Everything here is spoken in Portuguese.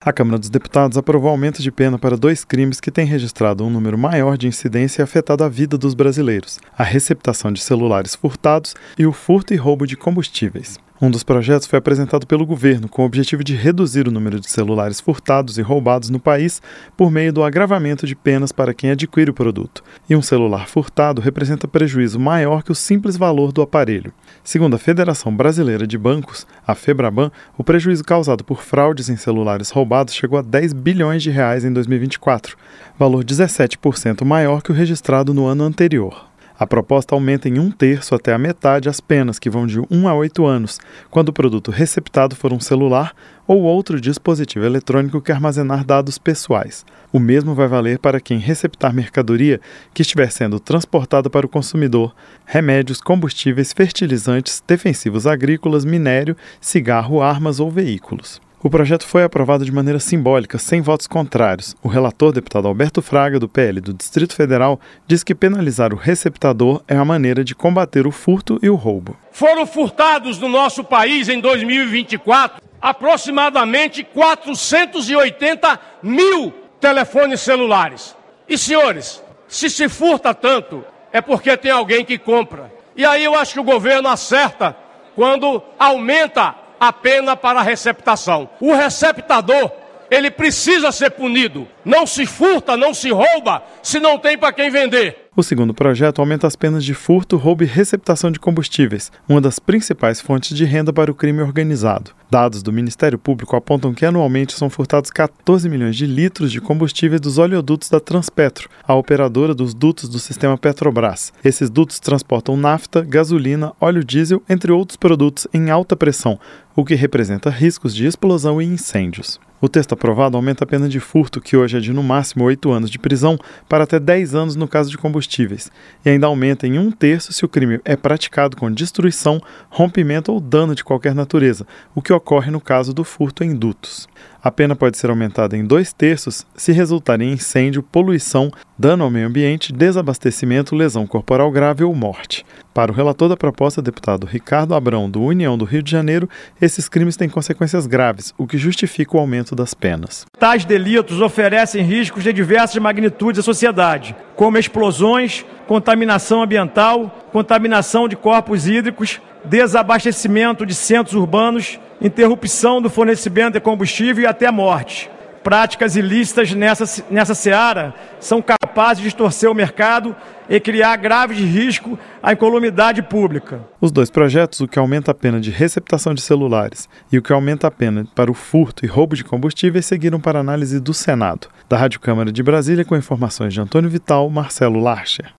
A Câmara dos Deputados aprovou aumento de pena para 2 crimes que têm registrado um número maior de incidência e afetado a vida dos brasileiros: a receptação de celulares furtados e o furto e roubo de combustíveis. Um dos projetos foi apresentado pelo governo com o objetivo de reduzir o número de celulares furtados e roubados no país por meio do agravamento de penas para quem adquire o produto. E um celular furtado representa prejuízo maior que o simples valor do aparelho. Segundo a Federação Brasileira de Bancos, a FEBRABAN, o prejuízo causado por fraudes em celulares roubados chegou a R$10 bilhões em 2024, valor 17% maior que o registrado no ano anterior. A proposta aumenta em 1/3 até a metade as penas, que vão de 1 a 8 anos, quando o produto receptado for um celular ou outro dispositivo eletrônico que armazenar dados pessoais. O mesmo vai valer para quem receptar mercadoria que estiver sendo transportada para o consumidor: remédios, combustíveis, fertilizantes, defensivos agrícolas, minério, cigarro, armas ou veículos. O projeto foi aprovado de maneira simbólica, sem votos contrários. O relator, deputado Alberto Fraga, do PL do Distrito Federal, diz que penalizar o receptador é a maneira de combater o furto e o roubo. Foram furtados no nosso país em 2024 aproximadamente 480 mil telefones celulares. E, senhores, se furta tanto, é porque tem alguém que compra. E aí eu acho que o governo acerta quando aumenta a pena para a receptação. O receptador, ele precisa ser punido. Não se furta, não se rouba, se não tem para quem vender. O segundo projeto aumenta as penas de furto, roubo e receptação de combustíveis, uma das principais fontes de renda para o crime organizado. Dados do Ministério Público apontam que anualmente são furtados 14 milhões de litros de combustível dos oleodutos da Transpetro, a operadora dos dutos do sistema Petrobras. Esses dutos transportam nafta, gasolina, óleo diesel, entre outros produtos em alta pressão, o que representa riscos de explosão e incêndios. O texto aprovado aumenta a pena de furto, que hoje é de no máximo 8 anos de prisão, para até 10 anos no caso de combustíveis, e ainda aumenta em 1/3 se o crime é praticado com destruição, rompimento ou dano de qualquer natureza, o que ocorre no caso do furto em dutos. A pena pode ser aumentada em 2/3 se resultar em incêndio, poluição, dano ao meio ambiente, desabastecimento, lesão corporal grave ou morte. Para o relator da proposta, deputado Ricardo Abrão, do União do Rio de Janeiro, esses crimes têm consequências graves, o que justifica o aumento das penas. Tais delitos oferecem riscos de diversas magnitudes à sociedade, como explosões, contaminação ambiental, contaminação de corpos hídricos, desabastecimento de centros urbanos, interrupção do fornecimento de combustível e até morte. Práticas ilícitas nessa seara são capazes de distorcer o mercado e criar graves risco à incolumidade pública. Os 2 projetos, o que aumenta a pena de receptação de celulares e o que aumenta a pena para o furto e roubo de combustíveis, seguiram para análise do Senado. Da Rádio Câmara de Brasília, com informações de Antônio Vital, Marcelo Larcher.